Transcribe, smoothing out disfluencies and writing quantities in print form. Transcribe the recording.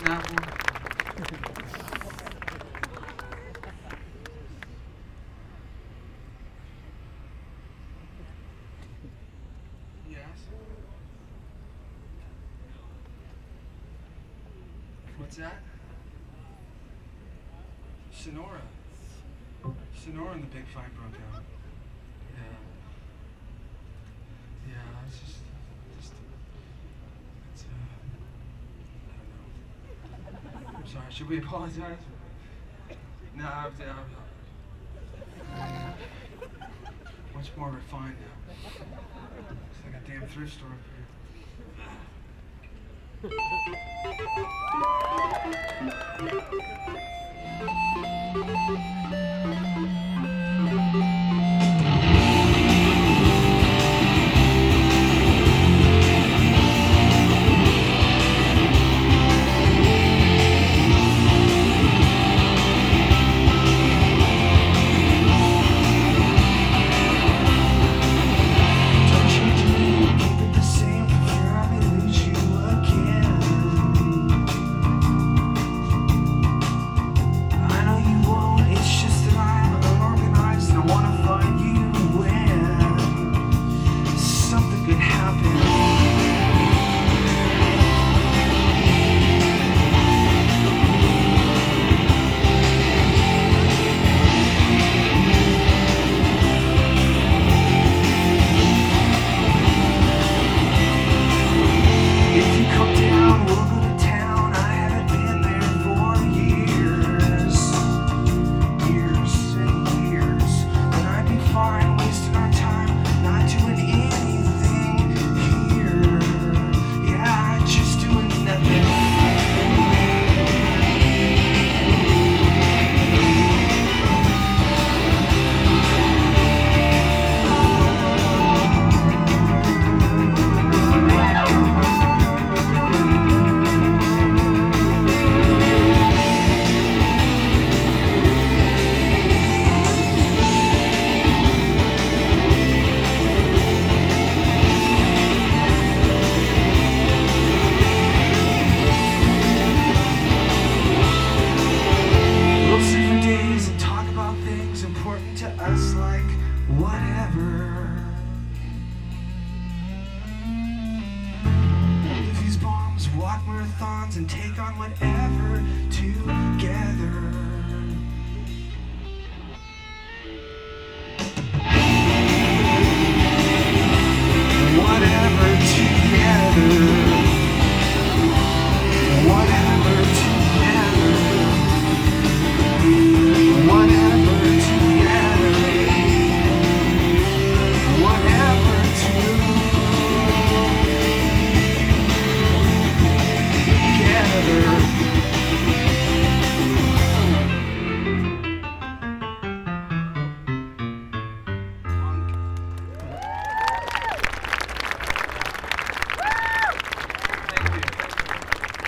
Snapple. Yes. What's that? Sonora. Sonora and the big fight broke out. Yeah. Yeah, it's just it's I don't know. I'm sorry. Should we apologize? No, I'm much more refined now. It's like a damn thrift store up here. Walk marathons and take on whatever